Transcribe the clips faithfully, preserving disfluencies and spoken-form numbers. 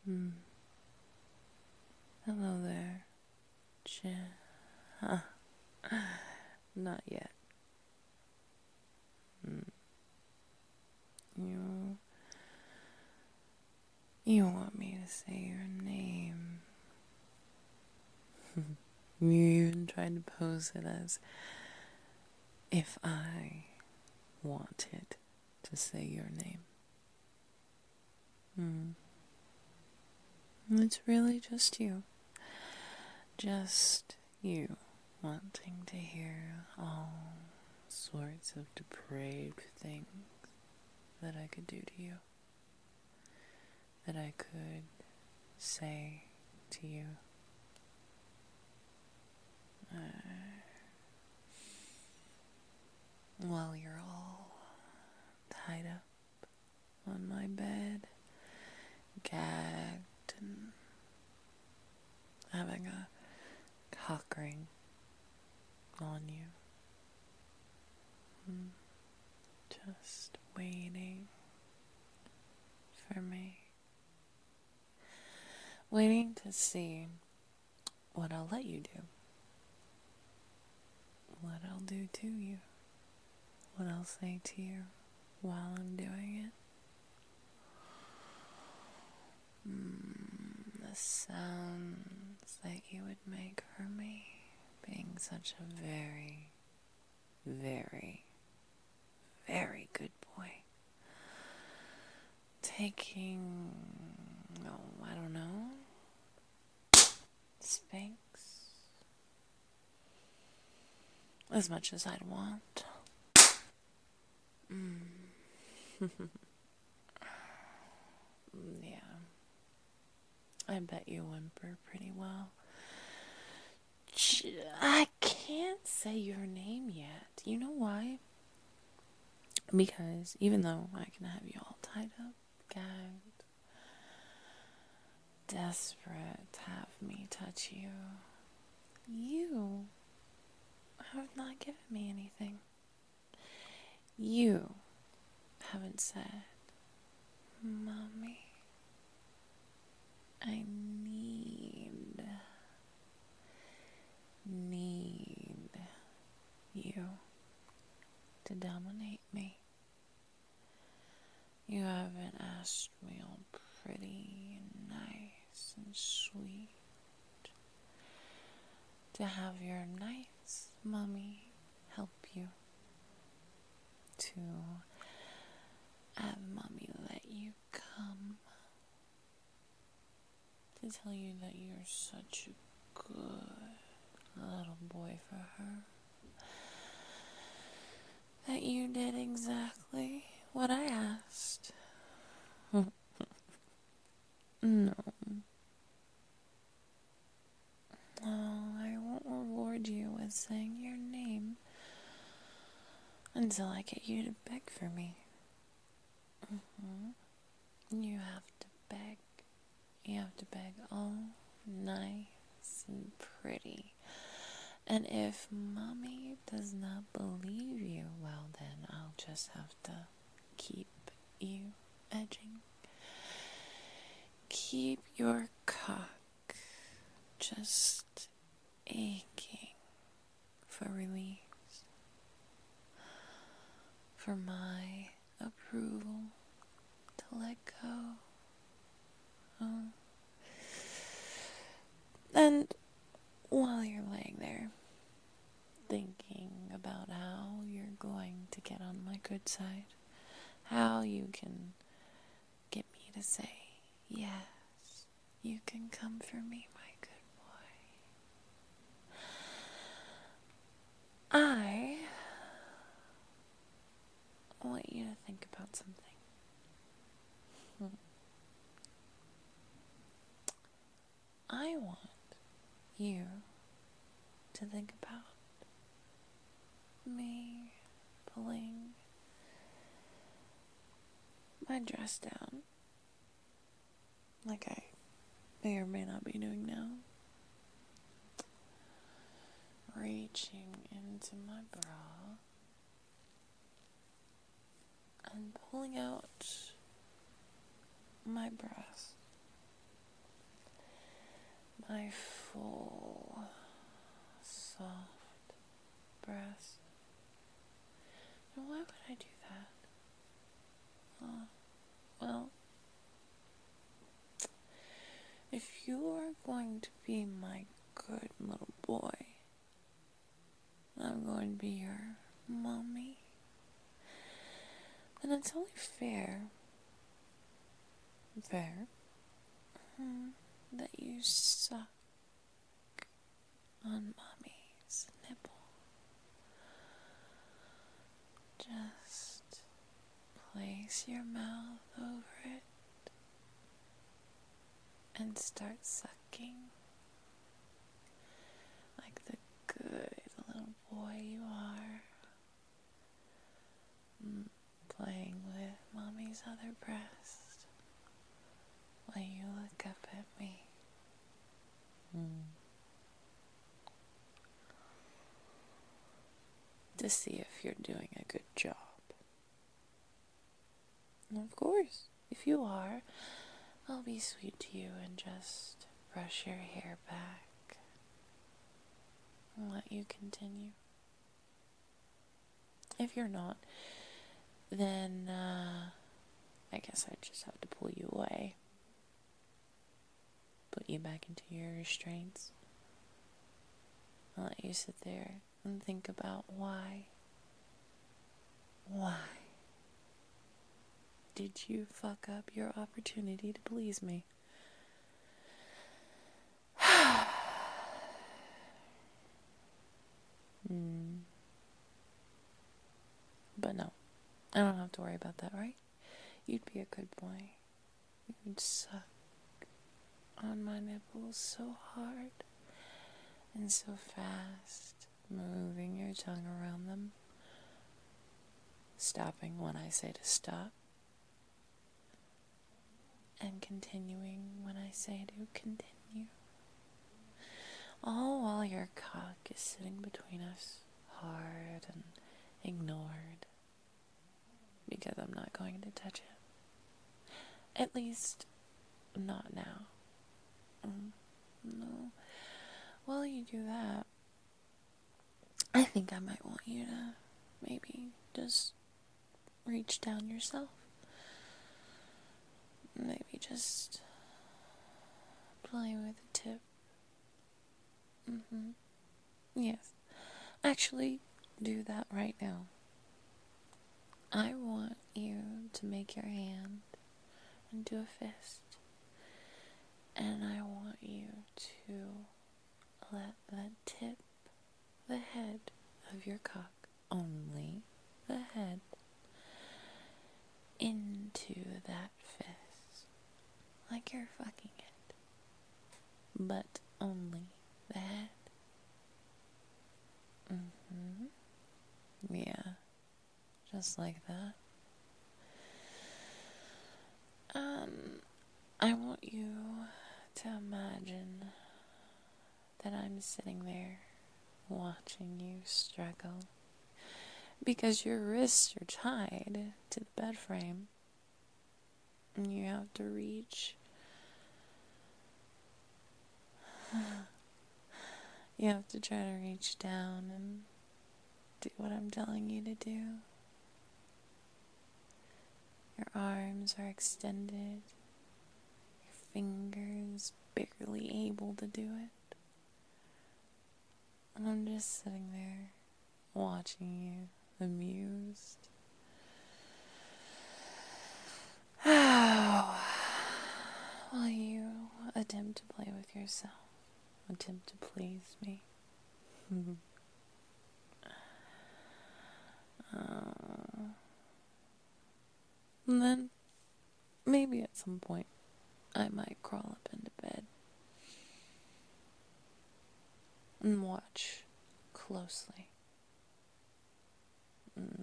Hmm. Hello there, Jen. Huh. Not yet. Hmm. You. You want me to say your name? You even tried to pose it as if I wanted to say your name. Hmm. It's really just you. Just you wanting to hear all sorts of depraved things that I could do to you. That I could say to you. Uh, while you're all tied up on my bed, gagged and having a cock ring on you. Hmm. Just waiting for me. Waiting to see what I'll let you do. What I'll do to you. What I'll say to you while I'm doing it. Mm, the sounds that you would make for me, being such a very, very, very good boy. Taking, oh, I don't know, Spanx as much as I'd want. Mm. Yeah. I bet you whimper pretty well. I can't say your name yet. You know why? Because even though I can have you all tied up, gagged, desperate to have me touch you, you have not given me anything. You haven't said, Mommy, I need, need you to dominate me. You haven't asked me all pretty and nice and sweet to have your nice mommy help you, to have mommy let you come, to tell you that you're such a good little boy for her, that you did exactly what I asked. No. Oh, I won't reward you with saying your name until I get you to beg for me. Mm-hmm. You have to beg. You have to beg all nice and pretty. And if Mommy does not believe you, well then I'll just have to keep you edging. Keep your cock just aching for release. For my approval to let go. Oh. And while you're laying there, thinking about how you're going to get on my good side, how you can get me to say, yes, you can come for me, my good boy. I want you to think about something. I want you to think about me pulling my dress down, like I may or may not be doing now, reaching into my bra and pulling out my breast my full, soft breast. And why would I do that? Uh, well, if you are going to be my good little boy, I'm going to be your mommy, then it's only fair, fair, hmm, that you suck on mommy's nipple. Just place your mouth over it and start sucking like the good little boy you are, mm, playing with mommy's other breast while you look up at me. Mm. To see if you're doing a good job. And of course, if you are, I'll be sweet to you and just brush your hair back and let you continue. If you're not, then uh, I guess I just have to pull you away, put you back into your restraints, and let you sit there and think about why. Why did you fuck up your opportunity to please me? mm. But no, I don't have to worry about that, right? You'd be a good boy. You'd suck on my nipples so hard and so fast, moving your tongue around them, stopping when I say to stop, and continuing when I say to continue. All while your cock is sitting between us, hard and ignored, because I'm not going to touch it. At least, not now. Mm, no. While you do that, I think I might want you to maybe just reach down yourself. Maybe just play with the tip. Mm-hmm. Yes. Actually, do that right now. I want you to make your hand into a fist. And I want you to let the tip, the head of your cock, only the head, into that fist. Like you're fucking it. But only the head. Mm-hmm. Yeah. Just like that. Um, I want you to imagine that I'm sitting there watching you struggle. Because your wrists are tied to the bed frame. And you have to reach. You have to try to reach down and do what I'm telling you to do. Your arms are extended. Your fingers barely able to do it. And I'm just sitting there watching you, amused. While you attempt to play with yourself, attempt to please me. uh, and then, maybe at some point, I might crawl up into bed and watch closely. Mm.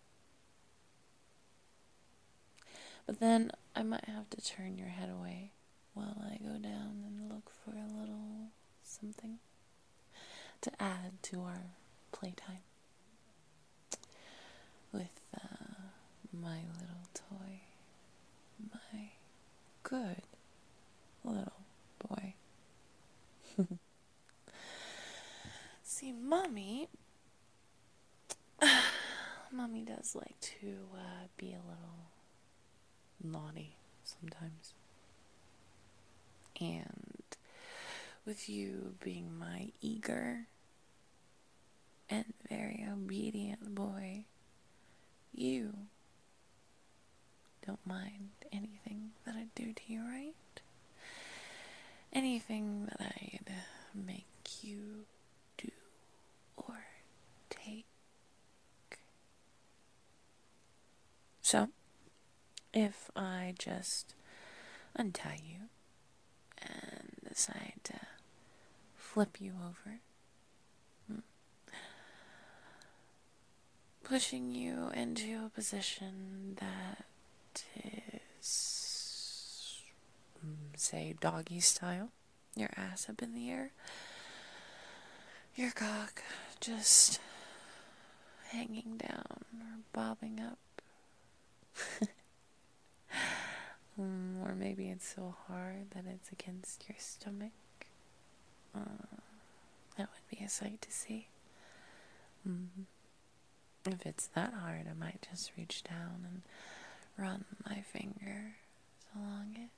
But then I might have to turn your head away while I go down and look for a little something to add to our playtime with uh, my little toy, my good little boy. See, mommy, mommy does like to uh, be a little naughty sometimes. And with you being my eager and very obedient boy, you don't mind anything that I do to you, right? Anything that I'd make you do or take. So, if I just untie you and decide to flip you over, pushing you into a position that is, say, doggy style, your ass up in the air, your cock just hanging down or bobbing up. um, or maybe it's so hard that it's against your stomach. Uh, that would be a sight to see. Mm-hmm. If it's that hard, I might just reach down and run my fingers along it.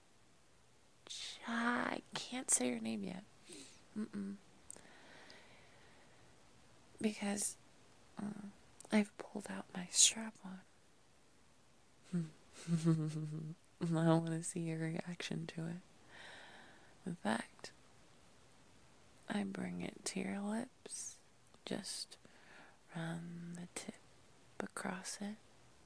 I can't say your name yet. Mm-mm. Because uh, I've pulled out my strap-on. I want to see your reaction to it. In fact, I bring it to your lips. Just run the tip across it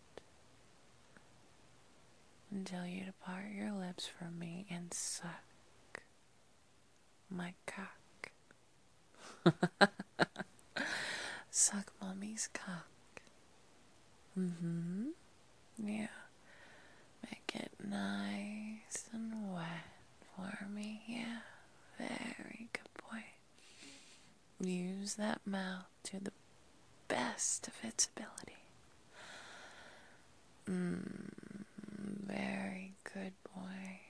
until you depart your lips from me and suck my cock. Suck mommy's cock. Mm-hmm. Yeah. Make it nice and wet for me. Yeah. Very good boy. Use that mouth to the best of its ability. Mmm. Very good boy.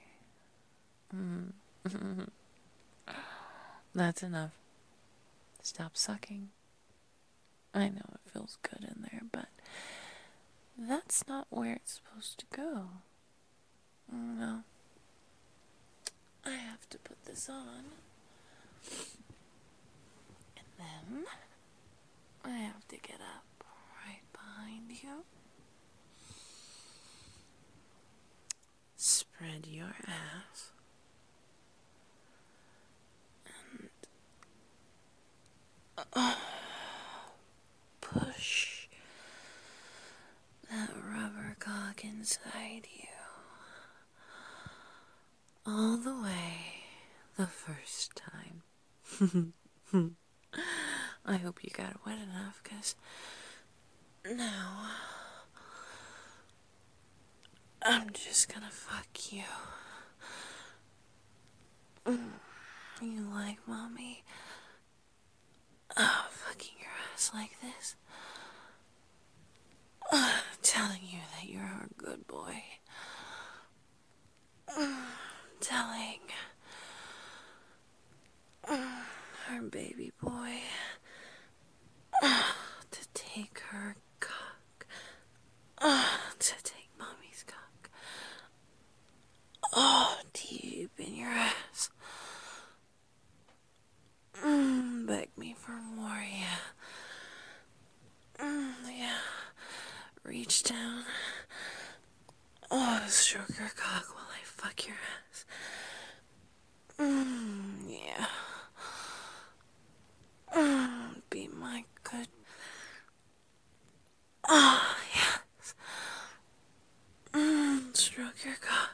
Mmm. That's enough. Stop sucking. I know it feels good in there, but that's not where it's supposed to go. No. I have to put this on. And then I have to get up right behind you. Spread your ass. And uh, push that rubber cock inside you. All the way the first time. I hope you got it wet enough, because now I'm just gonna fuck you. You like mommy? Oh, fucking your ass like this? Uh, telling you that you're a good boy. Telling her baby boy to take her cock. To take mommy's cock. Oh, deep in your ass. Mm, beg me for more, yeah. Mm, yeah. Reach down. Oh, stroke your cock while I fuck your ass. Mm, yeah. Mm, be my good. Oh, yes. Mm, stroke your cock.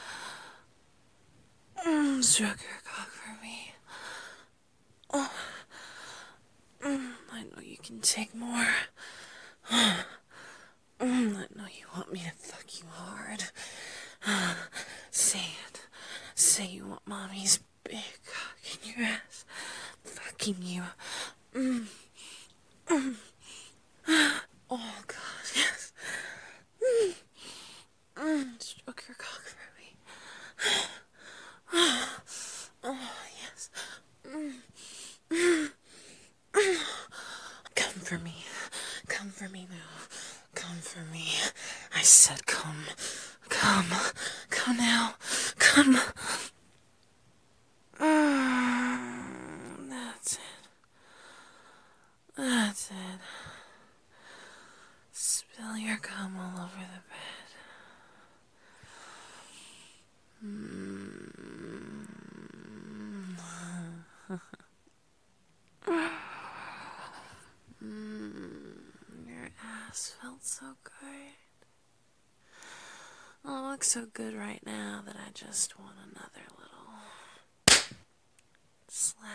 Mm, stroke your cock for me. Oh. Mm, I know you can take more. Mm, I know you want me to fuck you hard. Say it. Say you want mommy's big cock in your ass. Fucking you. Mm. Mm. Oh, God, yes. Mm. Mm. Stroke your cock for me. Oh, yes. for me. Come for me now. Come for me. I said come. Come. Come now. Come. Mm, that's it. That's it. Spill your cum all over the bed. Mm. mm. Your ass felt so good. Oh, it looks so good right now that I just want another little slap.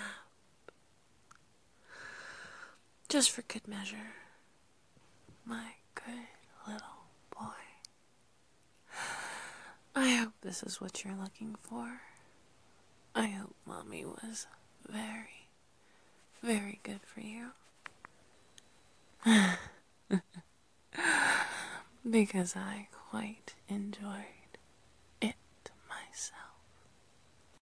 Just for good measure. My good little boy. I hope this is what you're looking for. I hope Mommy was very, very good for you. Because I quite enjoyed it myself.